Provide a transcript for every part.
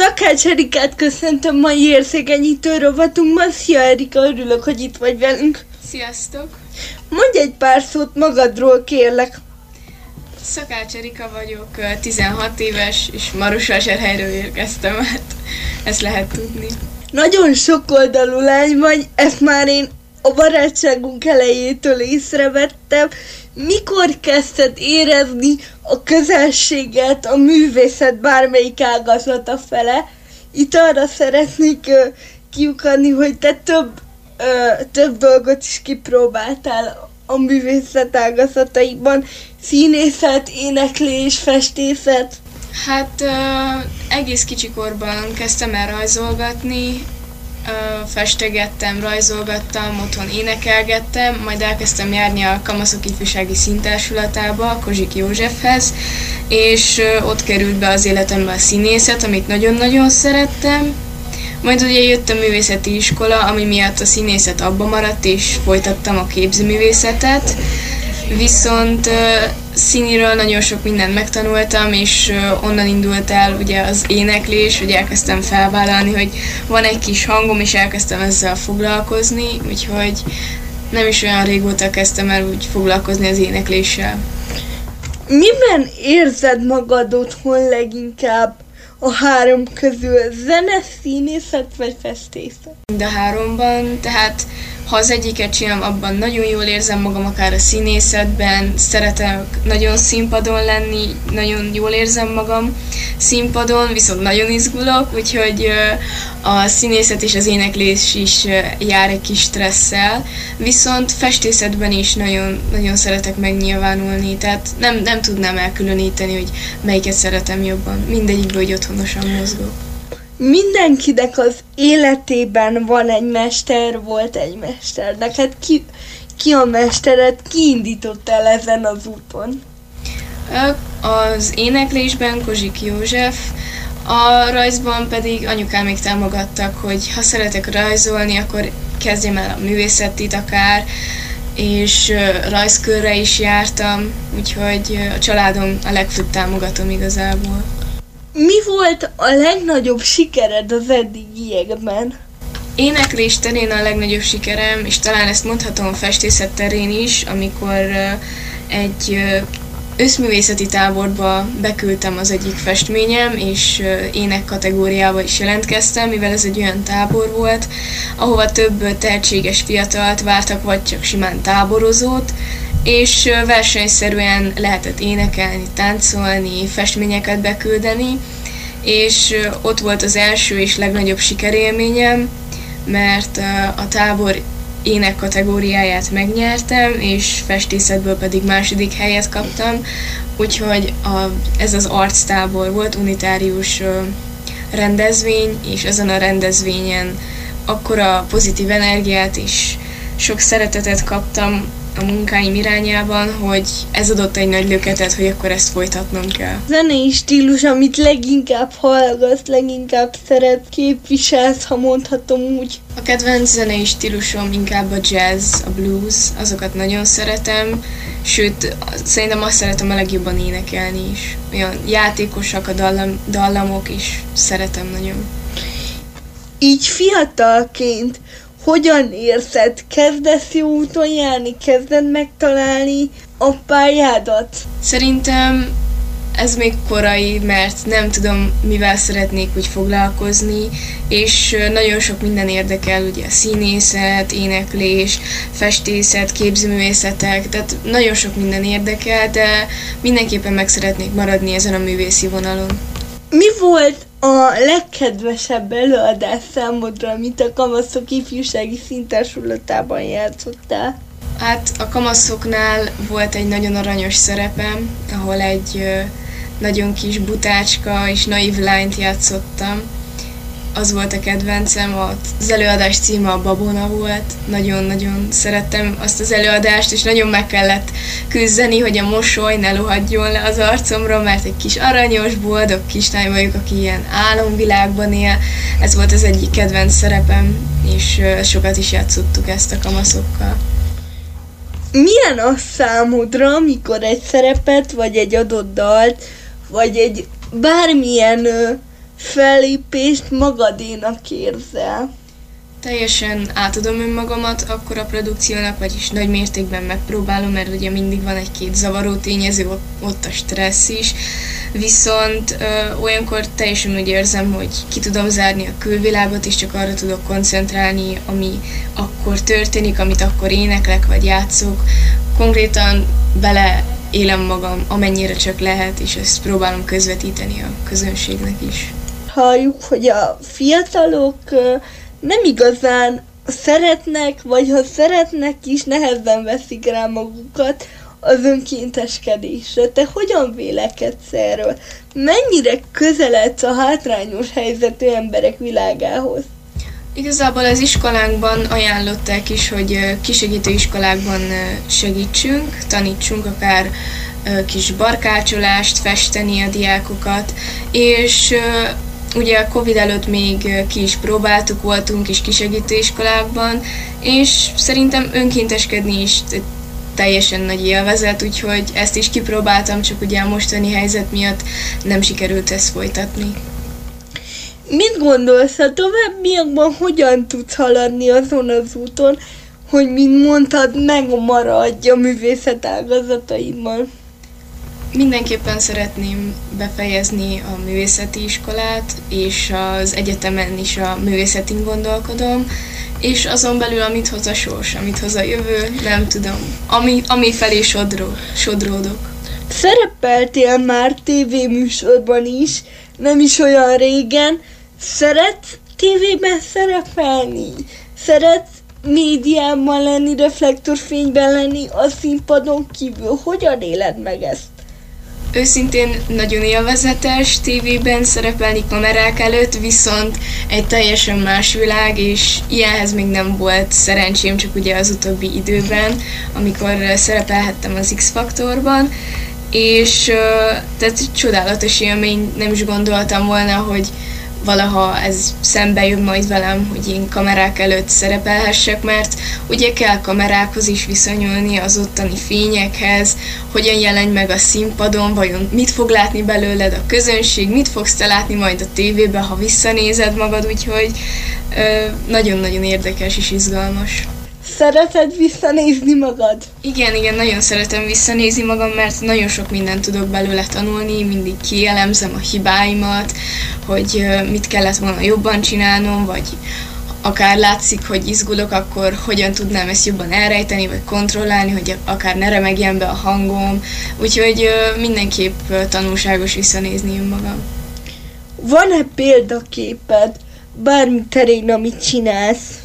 Szakács Erikát köszöntöm mai érzékenyítő rovatunkban. Szia Erika, örülök, hogy itt vagy velünk. Sziasztok! Mondj egy pár szót magadról, kérlek. Szakács Erika vagyok, 16 éves, és Marosvásárhelyről érkeztem, hát ezt lehet tudni. Nagyon sokoldalú lány vagy, ezt már én a barátságunk elejétől észrevettem. Mikor kezdted érezni a közelséget a művészet bármelyik ágazata fele? Itt arra szeretnék kiukadni, hogy te több dolgot is kipróbáltál a művészet ágazataiban. Színészet, éneklés, festészet. Hát egész kicsikorban kezdtem el rajzolgatni, festegettem, rajzolgattam, otthon énekelgettem, majd elkezdtem járni a Kamaszok Ifjúsági Színtársulattába, Kozsik Józsefhez, és ott került be az életembe a színészet, amit nagyon-nagyon szerettem. Majd ugye jött a művészeti iskola, ami miatt a színészet abba maradt, és folytattam a képzőművészetet. Viszont színiről nagyon sok mindent megtanultam, és onnan indult el ugye az éneklés, hogy elkezdtem felvállalni, hogy van egy kis hangom, és elkezdtem ezzel foglalkozni, úgyhogy nem is olyan régóta kezdtem el úgy foglalkozni az énekléssel. Miben érzed magad otthon leginkább a három közül? Zene, színészet vagy festészet? Mind a háromban, tehát ha az egyiket csinálom, abban nagyon jól érzem magam, akár a színészetben, szeretek nagyon színpadon lenni, nagyon jól érzem magam színpadon, viszont nagyon izgulok, úgyhogy a színészet és az éneklés is jár egy kis stresszel, viszont festészetben is nagyon, nagyon szeretek megnyilvánulni, tehát nem tudnám elkülöníteni, hogy melyiket szeretem jobban, mindegyikből, hogy otthonosan mozgok. Mindenkinek az életében van egy mester, volt egy mester. Neked ki a mestered, ki indított el ezen az úton? Az éneklésben Kozsik József, a rajzban pedig anyukámék támogattak, hogy ha szeretek rajzolni, akkor kezdjem el a művészetit akár, és rajzkörre is jártam, úgyhogy a családom a legfőbb támogatom igazából. Mi volt a legnagyobb sikered az eddigiekben? Éneklés terén a legnagyobb sikerem, és talán ezt mondhatom festészet terén is, amikor egy összművészeti táborba beküldtem az egyik festményem, és ének kategóriába is jelentkeztem, mivel ez egy olyan tábor volt, ahova több tehetséges fiatalt vártak, vagy csak simán táborozót, és versenyszerűen lehetett énekelni, táncolni, festményeket beküldeni, és ott volt az első és legnagyobb sikerélményem, mert a tábor ének kategóriáját megnyertem, és festészetből pedig második helyet kaptam, úgyhogy ez az arctábor volt, unitárius rendezvény, és ezen a rendezvényen akkora pozitív energiát és sok szeretetet kaptam a munkáim irányában, hogy ez adott egy nagy löketet, hogy akkor ezt folytatnom kell. Zenei stílus, amit leginkább hallgatsz, leginkább szeret, képviselsz, ha mondhatom úgy. A kedvenc zenei stílusom inkább a jazz, a blues, azokat nagyon szeretem, sőt, szerintem azt szeretem a legjobban énekelni is. Olyan játékosak a dallamok is, szeretem nagyon. Így fiatalként hogyan érzed? Kezdesz jó úton járni? Kezded megtalálni a pályádat? Szerintem ez még korai, mert nem tudom, mivel szeretnék úgy foglalkozni, és nagyon sok minden érdekel, ugye a színészet, éneklés, festészet, képzőművészetek, tehát nagyon sok minden érdekel, de mindenképpen meg szeretnék maradni ezen a művészi vonalon. Mi volt a legkedvesebb előadás számodra, amit a Kamaszok Ifjúsági Színtársulatában játszottál? Hát a kamaszoknál volt egy nagyon aranyos szerepem, ahol egy nagyon kis butácska és naív lányt játszottam. Az volt a kedvencem, az előadás címe a Babona volt. Nagyon-nagyon szerettem azt az előadást, és nagyon meg kellett küzdeni, hogy a mosoly ne lohadjon le az arcomra, mert egy kis aranyos, boldog kislány vagyok, aki ilyen álomvilágban él. Ez volt az egyik kedvenc szerepem, és sokat is játszottuk ezt a kamaszokkal. Milyen az számodra, amikor egy szerepet, vagy egy adott dalt, vagy egy bármilyen fellépést magadénak érzel? Teljesen átadom önmagamat akkor a produkciónak, vagyis nagy mértékben megpróbálom, mert ugye mindig van egy-két zavaró tényező, ott a stressz is, viszont olyankor teljesen úgy érzem, hogy ki tudom zárni a külvilágot, és csak arra tudok koncentrálni, ami akkor történik, amit akkor éneklek vagy játszok. Konkrétan beleélem magam, amennyire csak lehet, és ezt próbálom közvetíteni a közönségnek is. Halljuk, hogy a fiatalok nem igazán szeretnek, vagy ha szeretnek is, nehezen veszik rá magukat az önkénteskedésre. Te hogyan vélekedsz erről? Mennyire közeledsz a hátrányos helyzetű emberek világához? Igazából az iskolánkban ajánlották is, hogy kisegítő iskolákban segítsünk, tanítsunk akár kis barkácsolást, festeni a diákokat, és ugye a Covid előtt még ki is próbáltuk, voltunk is kisegítő iskolákban, és szerintem önkénteskedni is teljesen nagy élvezet, úgyhogy ezt is kipróbáltam, csak ugye a mostani helyzet miatt nem sikerült ezt folytatni. Mit gondolsz, a továbbiakban hogyan tudsz haladni azon az úton, hogy mint mondtad, megmaradj a művészet ágazataidban? Mindenképpen szeretném befejezni a művészeti iskolát, és az egyetemen is a művészetén gondolkodom, és azon belül, amit hoz a sors, amit hoz a jövő, nem tudom, ami felé sodródok. Szerepeltél már tévéműsorban is, nem is olyan régen. Szeretsz tévében szerepelni? Szeretsz médiában lenni, reflektorfényben lenni, a színpadon kívül? Hogyan éled meg ezt? Őszintén nagyon élvezetes tévében szerepelni kamerák előtt, viszont egy teljesen más világ, és ilyenhez még nem volt szerencsém, csak ugye az utóbbi időben, amikor szerepelhettem az X-faktorban, és tehát csodálatos élmény, nem is gondoltam volna, hogy valaha ez szembe jön majd velem, hogy én kamerák előtt szerepelhessek, mert ugye kell kamerákhoz is viszonyulni, az ottani fényekhez, hogyan jelenj meg a színpadon, vajon mit fog látni belőled a közönség, mit fogsz te látni majd a tévébe, ha visszanézed magad, úgyhogy nagyon-nagyon érdekes és izgalmas. Szereted visszanézni magad? Igen, nagyon szeretem visszanézni magam, mert nagyon sok mindent tudok belőle tanulni, mindig kielemzem a hibáimat, hogy mit kellett volna jobban csinálnom, vagy akár látszik, hogy izgulok, akkor hogyan tudnám ezt jobban elrejteni, vagy kontrollálni, hogy akár ne remegjen be a hangom, úgyhogy mindenképp tanulságos visszanézni önmagam. Van-e példaképed bármi terén, amit csinálsz?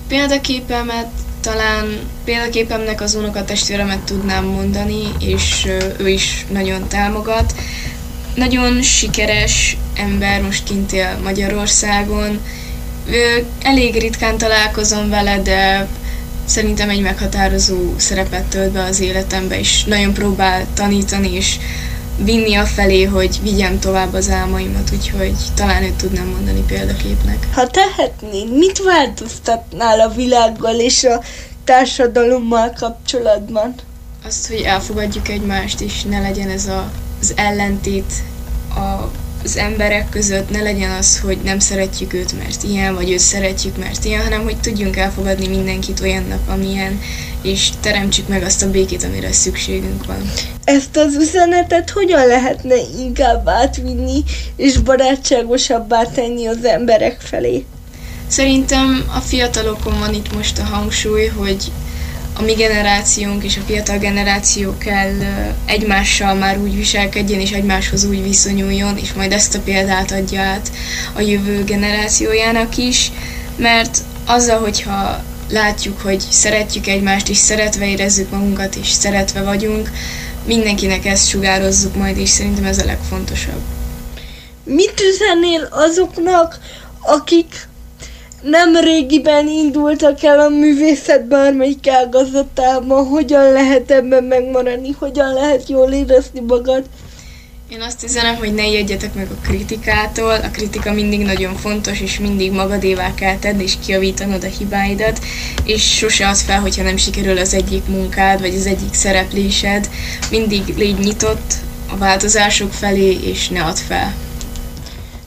Példaképemnek az unokatestvéremet tudnám mondani, és ő is nagyon támogat. Nagyon sikeres ember, most kint él Magyarországon. Elég ritkán találkozom vele, de szerintem egy meghatározó szerepet tölt be az életembe, és nagyon próbál tanítani, és vinni afelé, hogy vigyem tovább az álmaimat, úgyhogy talán őt tudnám mondani példaképnek. Ha tehetnéd, mit változtatnál a világgal és a társadalommal kapcsolatban? Azt, hogy elfogadjuk egymást, és ne legyen ez az ellentét az emberek között, ne legyen az, hogy nem szeretjük őt, mert ilyen, vagy őt szeretjük, mert ilyen, hanem hogy tudjunk elfogadni mindenkit olyannak, amilyen, és teremtsük meg azt a békét, amire szükségünk van. Ezt az üzenetet hogyan lehetne inkább átvinni, és barátságosabbá tenni az emberek felé? Szerintem a fiatalokon van itt most a hangsúly, hogy a mi generációnk és a fiatal generáció kell egymással már úgy viselkedjen, és egymáshoz úgy viszonyuljon, és majd ezt a példát adja át a jövő generációjának is, mert azzal, hogyha látjuk, hogy szeretjük egymást, és szeretve érezzük magunkat, és szeretve vagyunk, mindenkinek ezt sugározzuk majd, és szerintem ez a legfontosabb. Mit üzennél azoknak, akik nem régiben indultak el a művészet bármelyik ágazatában? Hogyan lehet ebben megmaradni? Hogyan lehet jól érezni magad? Én azt üzenem, hogy ne ijedjetek meg a kritikától. A kritika mindig nagyon fontos, és mindig magadévá kell tenni, és kijavítanod a hibáidat, és sose add fel, hogyha nem sikerül az egyik munkád, vagy az egyik szereplésed. Mindig légy nyitott a változások felé, és ne add fel.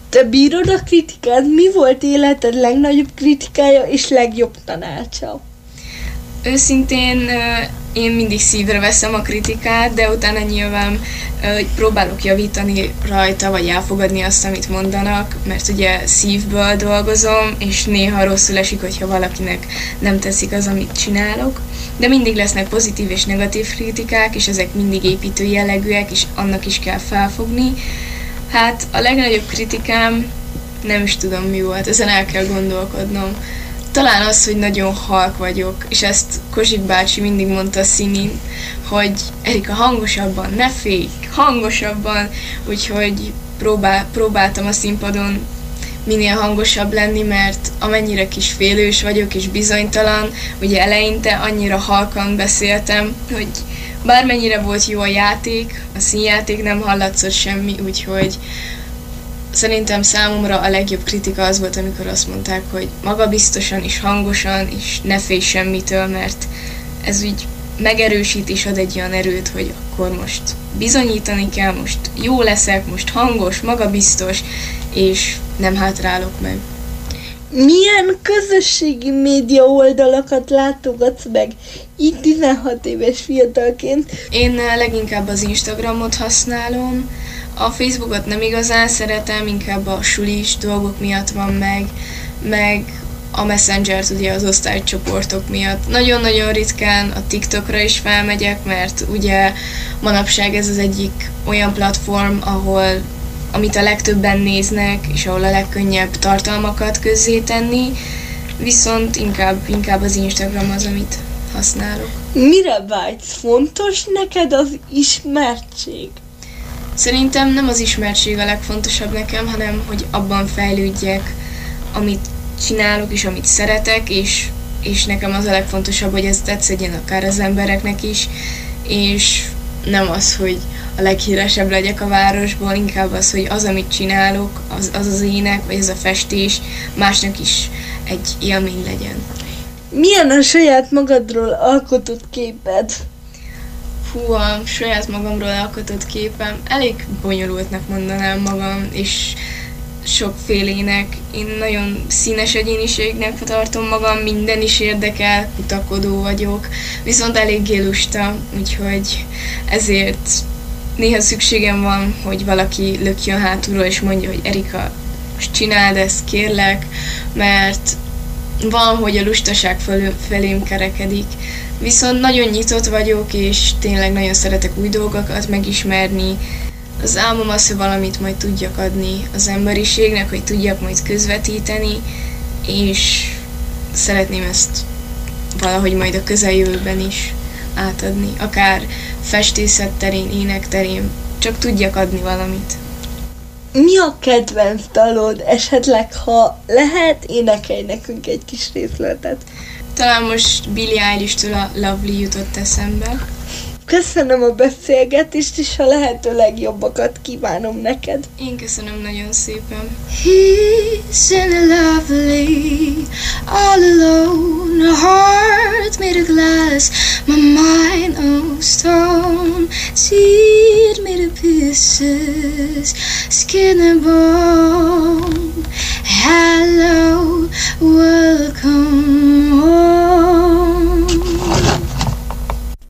Te bírod a kritikát? Mi volt életed legnagyobb kritikája és legjobb tanácsa? Őszintén én mindig szívre veszem a kritikát, de utána nyilván próbálok javítani rajta, vagy elfogadni azt, amit mondanak, mert ugye szívből dolgozom, és néha rosszul esik, hogyha valakinek nem tetszik az, amit csinálok. De mindig lesznek pozitív és negatív kritikák, és ezek mindig építő jellegűek, és annak is kell felfogni. Hát a legnagyobb kritikám, nem is tudom mi volt, ezen el kell gondolkodnom. Talán az, hogy nagyon halk vagyok, és ezt Kozsik bácsi mindig mondta színén, hogy Erika, hangosabban, ne félj, hangosabban, úgyhogy próbáltam a színpadon minél hangosabb lenni, mert amennyire kis félős vagyok és bizonytalan, ugye eleinte annyira halkan beszéltem, hogy bármennyire volt jó a játék, a színjáték, nem hallatszott semmi, úgyhogy szerintem számomra a legjobb kritika az volt, amikor azt mondták, hogy magabiztosan és hangosan, és ne félj semmitől, mert ez úgy megerősít és ad egy olyan erőt, hogy akkor most bizonyítani kell, most jó leszek, most hangos, magabiztos, és nem hátrálok meg. Milyen közösségi média oldalakat látogatsz meg így 16 éves fiatalként? Én leginkább az Instagramot használom, a Facebookot nem igazán szeretem, inkább a sulis dolgok miatt van meg a Messengert ugye az osztálycsoportok miatt. Nagyon-nagyon ritkán a TikTokra is felmegyek, mert ugye manapság ez az egyik olyan platform, amit a legtöbben néznek, és ahol a legkönnyebb tartalmakat közzétenni, viszont inkább az Instagram az, amit használok. Mire vágysz? Fontos neked az ismertség? Szerintem nem az ismertség a legfontosabb nekem, hanem hogy abban fejlődjek, amit csinálok és amit szeretek, és nekem az a legfontosabb, hogy ez tetszedjen akár az embereknek is, és nem az, hogy a leghíresebb legyek a városból, inkább az, hogy az, amit csinálok, az ének, vagy az a festés másnak is egy élmény legyen. Milyen a saját magadról alkotott képed? Hú, a saját magamról alkotott képem elég bonyolultnak mondanám magam, és sokfélének. Én nagyon színes egyéniségnek tartom magam, minden is érdekel, kutakodó vagyok, viszont eléggé lusta, úgyhogy ezért néha szükségem van, hogy valaki lökjön hátulról és mondja, hogy Erika, most csináld ezt, kérlek, mert van, hogy a lustaság felém kerekedik. Viszont nagyon nyitott vagyok, és tényleg nagyon szeretek új dolgokat megismerni. Az álmom az, hogy valamit majd tudjak adni az emberiségnek, hogy tudjak majd közvetíteni, és szeretném ezt valahogy majd a közeljövőben is átadni. Akár festészet terén, ének terén, csak tudjak adni valamit. Mi a kedvenc dalod? Esetleg, ha lehet, énekelj nekünk egy kis részletet. Talán most Billie Eilish-től a Lovely jutott eszembe. Köszönöm a beszélgetést, és a lehető legjobbakat kívánom neked. Én köszönöm nagyon szépen. He's in a lovely, all alone, a heart made of glass, my mind of stone, seed made of pieces, skin and bone. Hello, welcome home.